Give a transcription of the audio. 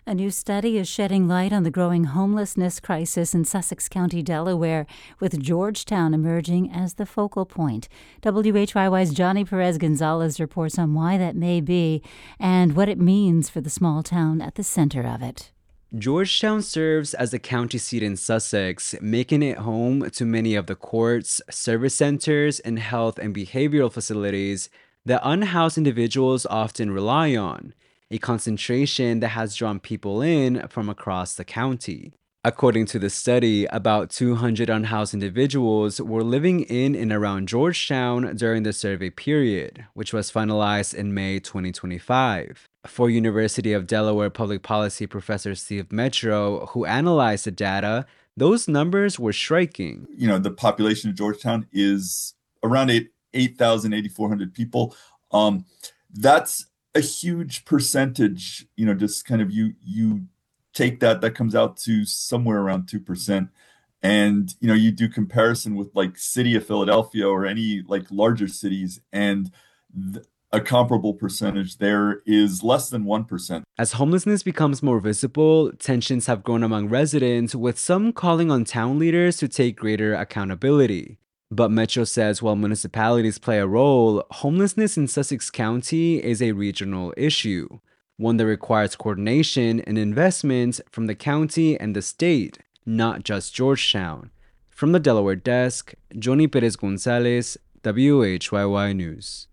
A new study is shedding light on the growing homelessness crisis in Sussex County, Delaware, with Georgetown emerging as the focal point. WHYY's Johnny Perez Gonzalez reports on why that may be and what it means for the small town at the center of it. Georgetown serves as the county seat in Sussex, making it home to many of the courts, service centers, and health and behavioral facilities that unhoused individuals often rely on, a concentration that has drawn people in from across the county. According to the study, about 200 unhoused individuals were living in and around Georgetown during the survey period, which was finalized in May 2025. For University of Delaware public policy professor Steve Metro, who analyzed the data, those numbers were striking. The population of Georgetown is around 8,400 people. That's a huge percentage, just kind of you take that comes out to somewhere around 2%. And, you do comparison with like city of Philadelphia or any like larger cities, and a comparable percentage there is less than 1%. As homelessness becomes more visible, tensions have grown among residents, with some calling on town leaders to take greater accountability. But Metro says while municipalities play a role, homelessness in Sussex County is a regional issue, one that requires coordination and investment from the county and the state, not just Georgetown. From the Delaware desk, Johnny Perez Gonzalez, WHYY News.